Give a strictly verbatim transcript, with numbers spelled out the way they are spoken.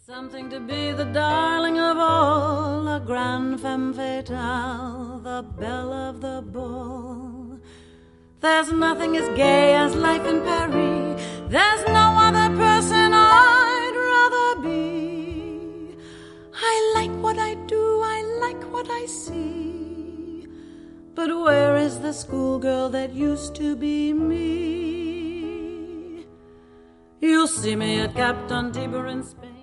Something to be the darling of all, a grande femme fatale, the belle of the ball. There's nothing as gay as life in Paris. There's no other person I'd rather be. I like what I do, I like what I see. But where is the schoolgirl that used to be me? You'll see me at Cap Tontibert in Spain.